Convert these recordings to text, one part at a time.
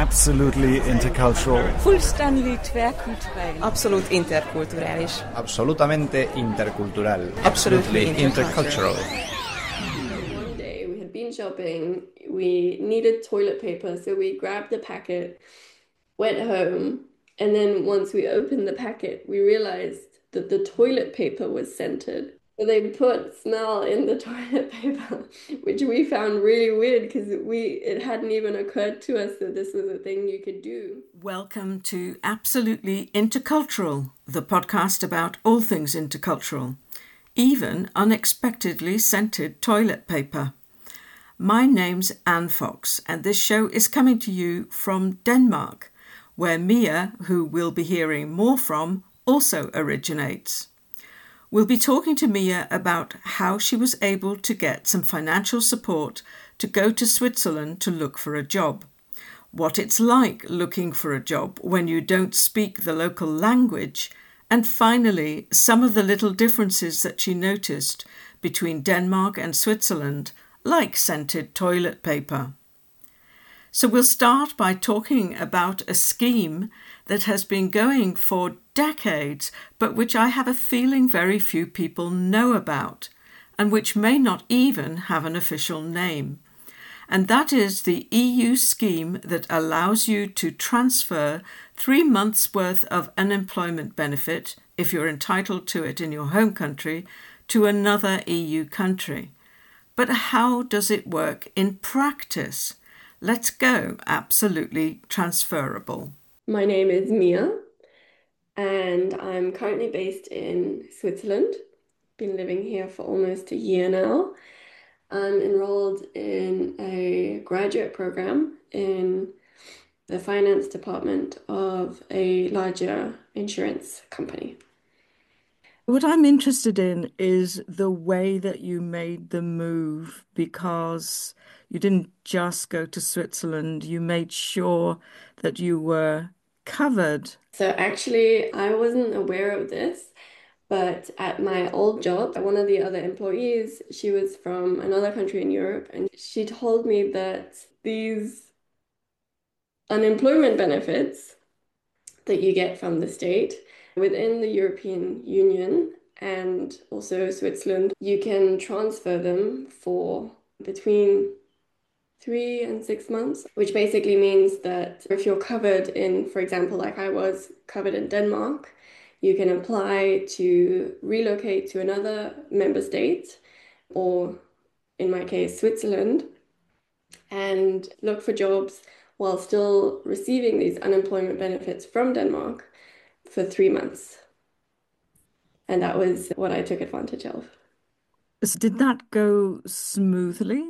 Absolutely intercultural. Fullständigt tvärkulturell. Absolut interkulturell. Absolutamente intercultural. Absolutely intercultural. One day we had been shopping, we needed toilet paper, so we grabbed the packet, went home, and then once we opened the packet, we realized that the toilet paper was scented. So they put smell in the toilet paper, which we found really weird because it hadn't even occurred to us that this was a thing you could do. Welcome to Absolutely Intercultural, the podcast about all things intercultural, even unexpectedly scented toilet paper. My name's Anne Fox, and this show is coming to you from Denmark, where Mia, who we'll be hearing more from, also originates. We'll be talking to Mia about how she was able to get some financial support to go to Switzerland to look for a job, what it's like looking for a job when you don't speak the local language, and finally, some of the little differences that she noticed between Denmark and Switzerland, like scented toilet paper. So we'll start by talking about a scheme that has been going for decades, but which I have a feeling very few people know about, and which may not even have an official name. And that is the EU scheme that allows you to transfer 3 months' worth of unemployment benefit, if you're entitled to it in your home country, to another EU country. But how does it work in practice? Let's go absolutely transferable. My name is Mia, and I'm currently based in Switzerland. Been living here for almost a year now. I'm enrolled in a graduate program in the finance department of a larger insurance company. What I'm interested in is the way that you made the move, because you didn't just go to Switzerland, you made sure that you were covered. So actually, I wasn't aware of this, but at my old job, one of the other employees, she was from another country in Europe, and she told me that these unemployment benefits that you get from the state within the European Union and also Switzerland, you can transfer them for between 3 and 6 months, which basically means that if you're covered in, for example, like I was covered in Denmark, you can apply to relocate to another member state, or in my case, Switzerland, and look for jobs while still receiving these unemployment benefits from Denmark for 3 months. And that was what I took advantage of. So did that go smoothly?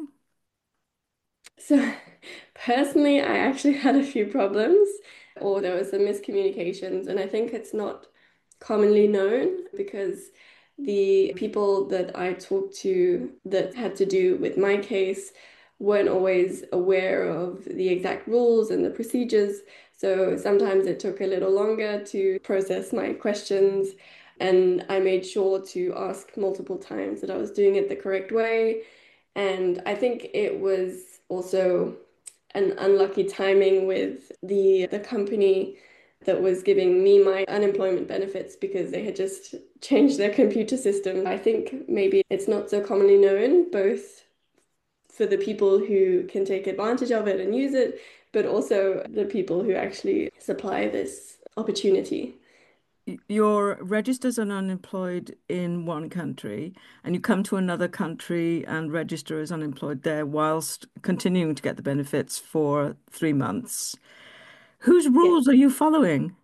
So personally, I actually had a few problems, or there was some miscommunications, and I think it's not commonly known because the people that I talked to that had to do with my case weren't always aware of the exact rules and the procedures. So sometimes it took a little longer to process my questions, and I made sure to ask multiple times that I was doing it the correct way. And I think it was also an unlucky timing with the company that was giving me my unemployment benefits because they had just changed their computer system. I think maybe it's not so commonly known, both for the people who can take advantage of it and use it, but also the people who actually supply this opportunity. You're registered as unemployed in one country, and you come to another country and register as unemployed there whilst continuing to get the benefits for 3 months. Whose rules are you following?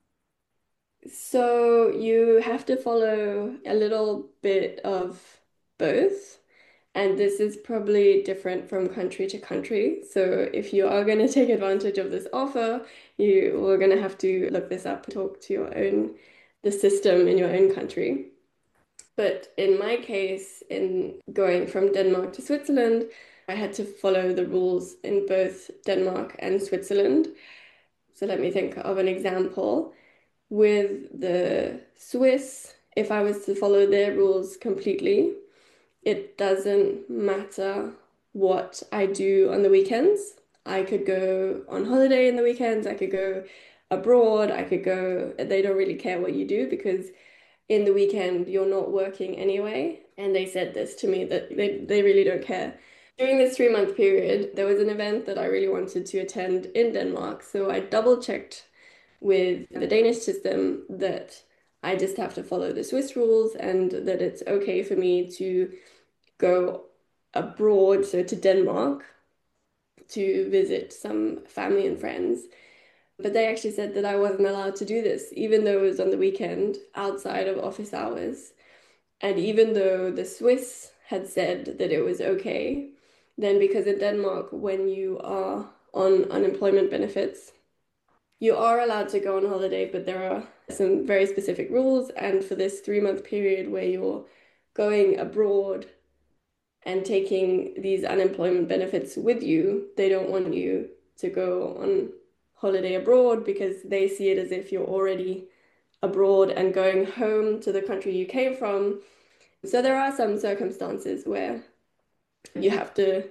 So you have to follow a little bit of both. And this is probably different from country to country. So if you are going to take advantage of this offer, you are going to have to look this up, talk to the system in your own country. But in my case, in going from Denmark to Switzerland, I had to follow the rules in both Denmark and Switzerland. So let me think of an example. With the Swiss, if I was to follow their rules completely, it doesn't matter what I do on the weekends. I could go on holiday in the weekends, I could go abroad, I could go, they don't really care what you do because in the weekend you're not working anyway. And they said this to me that they really don't care. During this 3-month period, there was an event that I really wanted to attend in Denmark. So I double checked with the Danish system that I just have to follow the Swiss rules and that it's okay for me to go abroad, so to Denmark, to visit some family and friends. But they actually said that I wasn't allowed to do this, even though it was on the weekend outside of office hours. And even though the Swiss had said that it was okay, then because in Denmark, when you are on unemployment benefits, you are allowed to go on holiday, but there are some very specific rules. And for this 3-month period where you're going abroad and taking these unemployment benefits with you, they don't want you to go on holiday abroad because they see it as if you're already abroad and going home to the country you came from. So there are some circumstances where you have to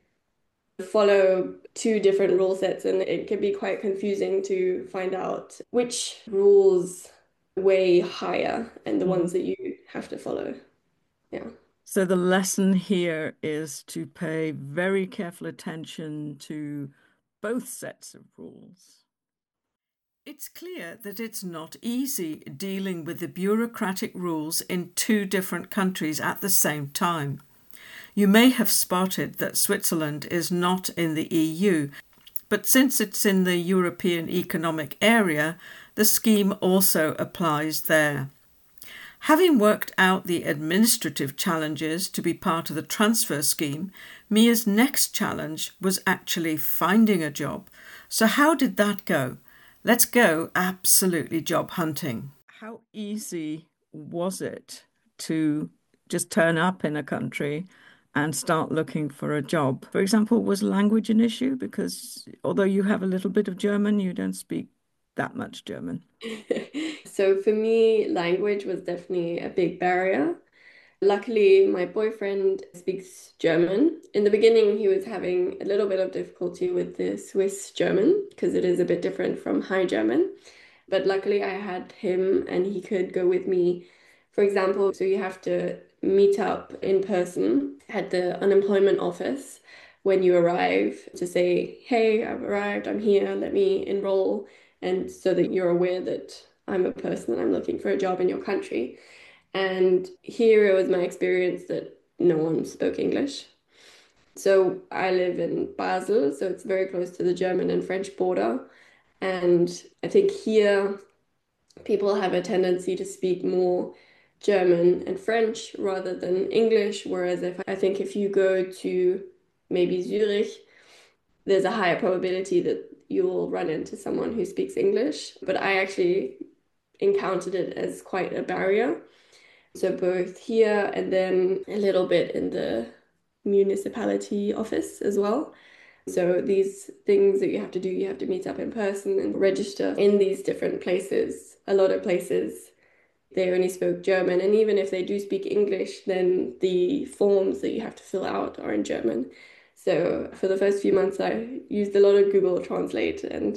follow two different rule sets, and it can be quite confusing to find out which rules weigh higher and the ones that you have to follow. Yeah. So the lesson here is to pay very careful attention to both sets of rules. It's clear that it's not easy dealing with the bureaucratic rules in two different countries at the same time. You may have spotted that Switzerland is not in the EU, but since it's in the European Economic Area, the scheme also applies there. Having worked out the administrative challenges to be part of the transfer scheme, Mia's next challenge was actually finding a job. So how did that go? Let's go absolutely job hunting. How easy was it to just turn up in a country and start looking for a job? For example, was language an issue? Because although you have a little bit of German, you don't speak that much German. So for me, language was definitely a big barrier. Luckily, my boyfriend speaks German. In the beginning, he was having a little bit of difficulty with the Swiss German because it is a bit different from High German. But luckily, I had him and he could go with me. For example, so you have to meet up in person at the unemployment office when you arrive to say, hey, I've arrived, I'm here, let me enroll. And so that you're aware that I'm a person and I'm looking for a job in your country. And here it was my experience that no one spoke English. So I live in Basel, so it's very close to the German and French border. And I think here people have a tendency to speak more German and French rather than English. Whereas I think if you go to maybe Zurich, there's a higher probability that you will run into someone who speaks English. But I actually encountered it as quite a barrier. So both here and then a little bit in the municipality office as well. So these things that you have to do, you have to meet up in person and register in these different places. A lot of places, they only spoke German. And even if they do speak English, then the forms that you have to fill out are in German. So for the first few months, I used a lot of Google Translate, and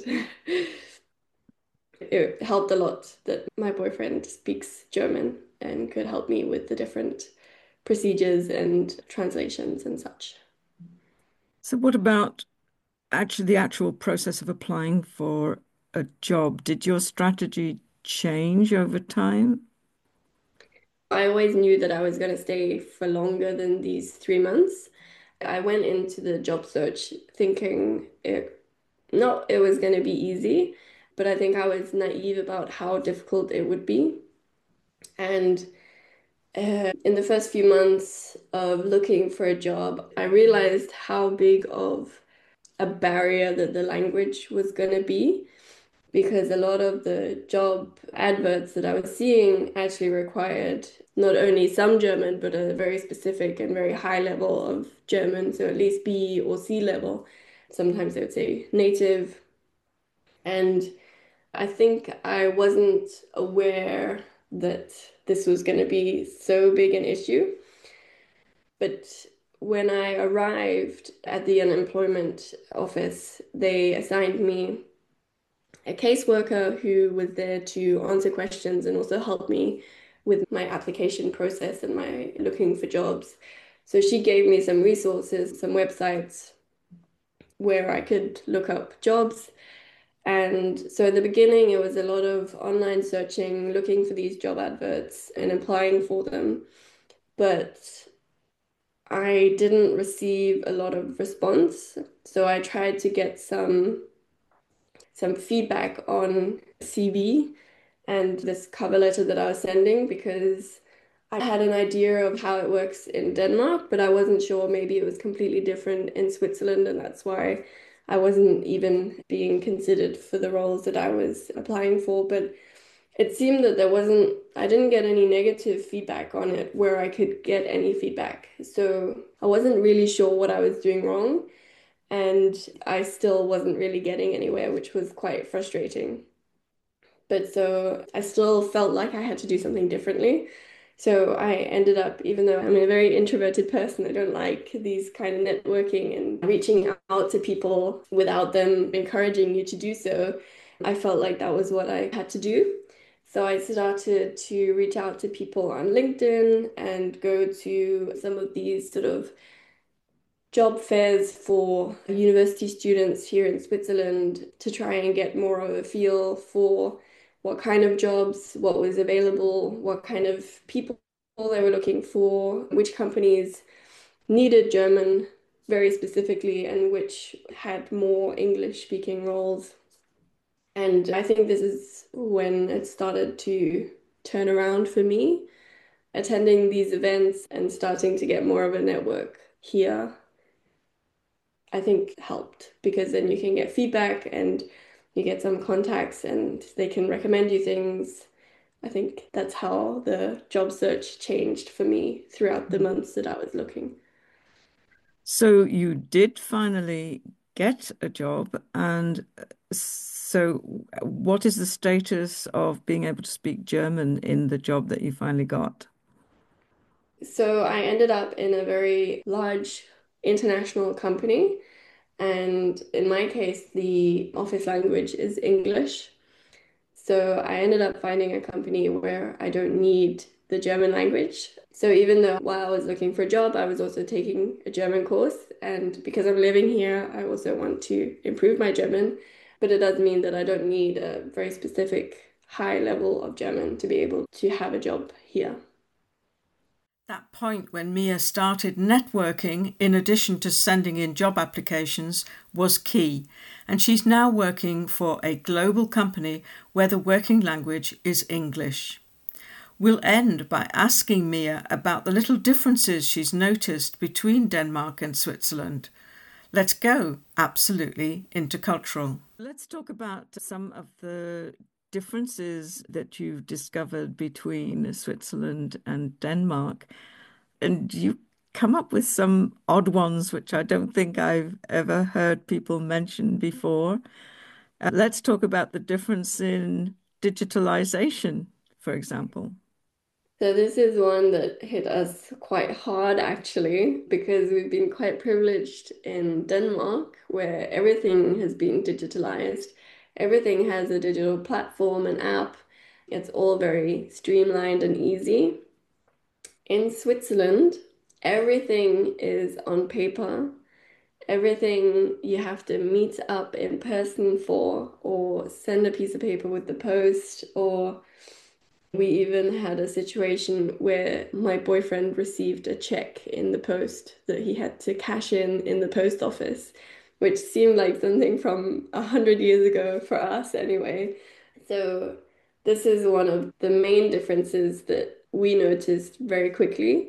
it helped a lot that my boyfriend speaks German and could help me with the different procedures and translations and such. So what about actually the actual process of applying for a job? Did your strategy change over time? I always knew that I was going to stay for longer than these 3 months. I went into the job search thinking it was going to be easy, but I think I was naive about how difficult it would be. And in the first few months of looking for a job, I realized how big of a barrier that the language was going to be, because a lot of the job adverts that I was seeing actually required not only some German, but a very specific and very high level of German, so at least B or C level. Sometimes they would say native. And I think I wasn't aware that this was going to be so big an issue. But when I arrived at the unemployment office, they assigned me a caseworker who was there to answer questions and also help me with my application process and my looking for jobs. So she gave me some resources, some websites where I could look up jobs. And so in the beginning, it was a lot of online searching, looking for these job adverts and applying for them. But I didn't receive a lot of response. So I tried to get some feedback on CV and this cover letter that I was sending because I had an idea of how it works in Denmark, but I wasn't sure maybe it was completely different in Switzerland, and that's why I wasn't even being considered for the roles that I was applying for. But it seemed that I didn't get any negative feedback on it where I could get any feedback. So I wasn't really sure what I was doing wrong, and I still wasn't really getting anywhere, which was quite frustrating. But so I still felt like I had to do something differently. So I ended up, even though I'm a very introverted person, I don't like these kind of networking and reaching out to people without them encouraging you to do so. I felt like that was what I had to do. So I started to reach out to people on LinkedIn and go to some of these sort of job fairs for university students here in Switzerland to try and get more of a feel for what kind of jobs, what was available, what kind of people they were looking for, which companies needed German very specifically, and which had more English speaking roles. And I think this is when it started to turn around for me, attending these events and starting to get more of a network here. I think helped because then you can get feedback and you get some contacts and they can recommend you things. I think that's how the job search changed for me throughout the months that I was looking. So you did finally get a job, and so what is the status of being able to speak German in the job that you finally got? So I ended up in a very large international company, and in my case, the office language is English. So I ended up finding a company where I don't need the German language. So even though while I was looking for a job, I was also taking a German course. And because I'm living here, I also want to improve my German. But it does mean that I don't need a very specific high level of German to be able to have a job here. That point when Mia started networking, in addition to sending in job applications, was key. And she's now working for a global company where the working language is English. We'll end by asking Mia about the little differences she's noticed between Denmark and Switzerland. Let's go absolutely intercultural. Let's talk about some of the differences that you've discovered between Switzerland and Denmark. And you come up with some odd ones, which I don't think I've ever heard people mention before. Let's talk about the difference in digitalization, for example. So this is one that hit us quite hard actually, because we've been quite privileged in Denmark where everything has been digitalized. Everything has a digital platform, an app. It's all very streamlined and easy. In Switzerland, everything is on paper. Everything you have to meet up in person for, or send a piece of paper with the post, or we even had a situation where my boyfriend received a check in the post that he had to cash in the post office, which seemed like something from 100 years ago for us anyway. So this is one of the main differences that we noticed very quickly.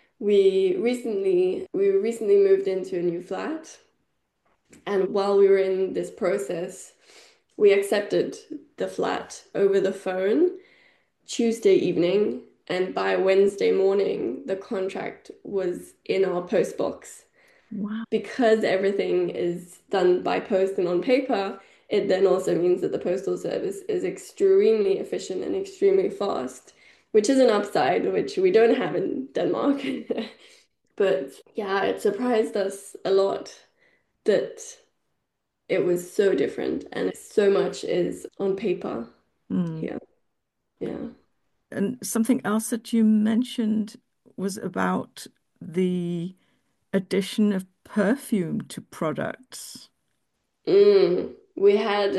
We recently moved into a new flat, and while we were in this process, we accepted the flat over the phone Tuesday evening, and by Wednesday morning, the contract was in our post box. Wow. Because everything is done by post and on paper, it then also means that the postal service is extremely efficient and extremely fast, which is an upside which we don't have in Denmark. But yeah, it surprised us a lot that it was so different and so much is on paper here. Yeah. And something else that you mentioned was about the addition of perfume to products. We had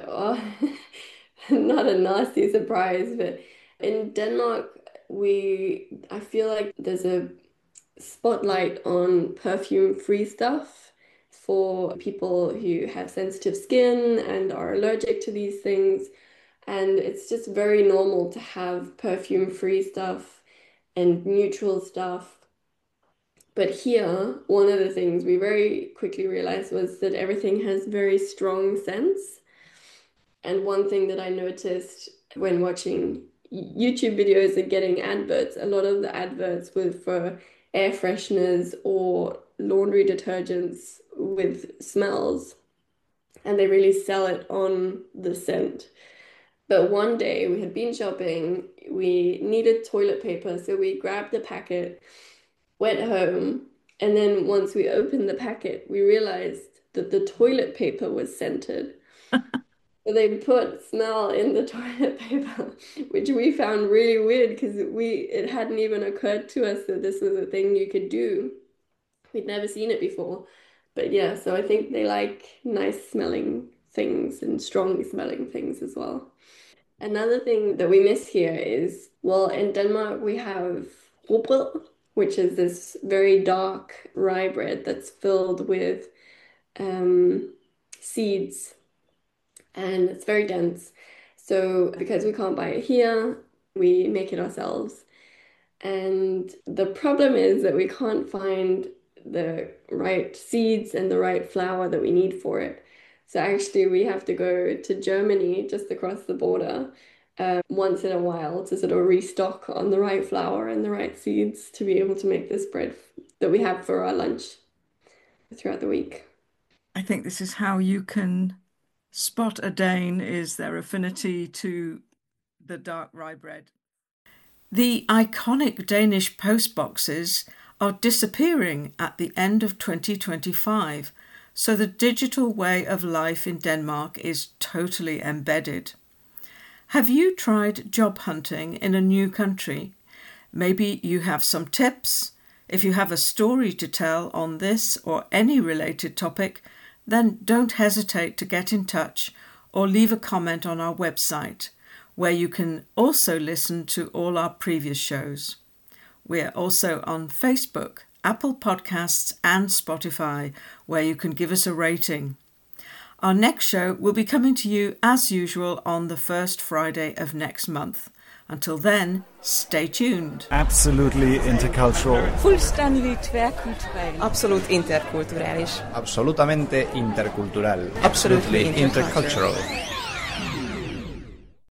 not a nasty surprise, but in Denmark, I feel like there's a spotlight on perfume-free stuff for people who have sensitive skin and are allergic to these things. And it's just very normal to have perfume-free stuff and neutral stuff. But here, one of the things we very quickly realized was that everything has very strong scents. And one thing that I noticed when watching YouTube videos and getting adverts, a lot of the adverts were for air fresheners or laundry detergents with smells. And they really sell it on the scent. But one day we had been shopping, we needed toilet paper, so we grabbed the packet, went home, and then once we opened the packet, we realized that the toilet paper was scented. So they put smell in the toilet paper, which we found really weird because it hadn't even occurred to us that this was a thing you could do. We'd never seen it before. But yeah, so I think they like nice smelling things and strong smelling things as well. Another thing that we miss here is, well, in Denmark we have rugbrød, which is this very dark rye bread that's filled with seeds, and it's very dense. So because we can't buy it here, we make it ourselves. And the problem is that we can't find the right seeds and the right flour that we need for it. So actually we have to go to Germany just across the border once in a while to sort of restock on the right flour and the right seeds to be able to make this bread that we have for our lunch throughout the week. I think this is how you can spot a Dane, is their affinity to the dark rye bread. The iconic Danish post boxes are disappearing at the end of 2025, so the digital way of life in Denmark is totally embedded. Have you tried job hunting in a new country? Maybe you have some tips. If you have a story to tell on this or any related topic, then don't hesitate to get in touch or leave a comment on our website, where you can also listen to all our previous shows. We're also on Facebook, Apple Podcasts and Spotify, where you can give us a rating. Our next show will be coming to you as usual on the first Friday of next month. Until then, stay tuned. Absolutely intercultural. Fuldstændig tværkulturel. Absolut interkulturell. Absolutamente intercultural. Absolutely intercultural.